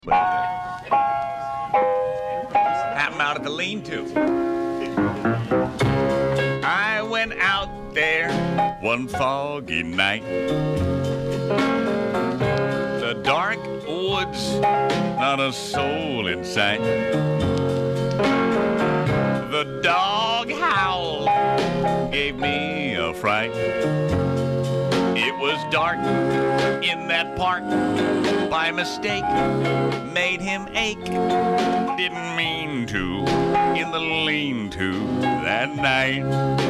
Happened out at the lean-to. I went out there one foggy night. The dark woods, not a soul in sight. The dog howl gave me a fright. It was dark in that park. By mistake, made him ache. Didn't mean to, in the lean-to that night.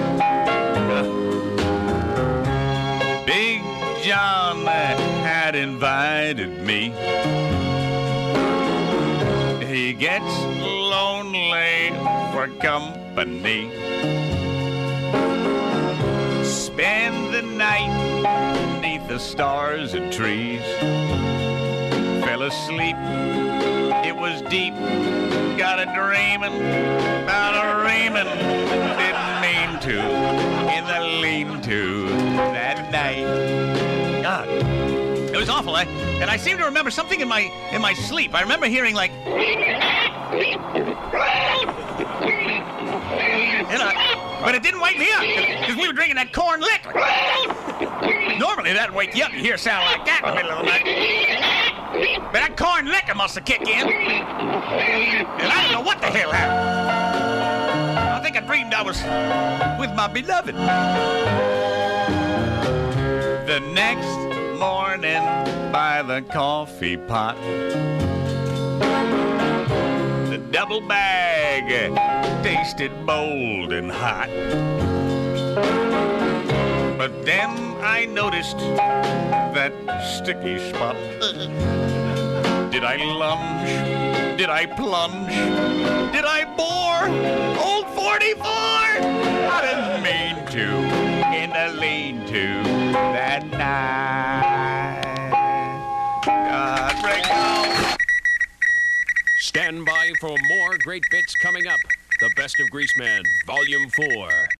Big John had invited me. He gets lonely for company. Spend the night beneath the stars and trees. Fell asleep, it was deep. Got a dreamin' about a Raymond. Didn't mean to, in the lean-to that night. God, it was awful. And I seem to remember something in my sleep. I remember hearing like, but it didn't wake me up because we were drinking that corn liquor. Normally that'd wake you up. You hear a sound like that in the middle of the night. But that corn liquor must have kicked in. And I don't know what the hell happened. I think I dreamed I was with my beloved. The next morning by the coffee pot, the double bag tasted bold and hot. But then I noticed that sticky spot. Did I lunge? Did I plunge? Did I bore? Old 44? I didn't mean to, in the lean-to that night. God, break out. Stand by for more great bits coming up. The Best of Greaseman, Volume 4.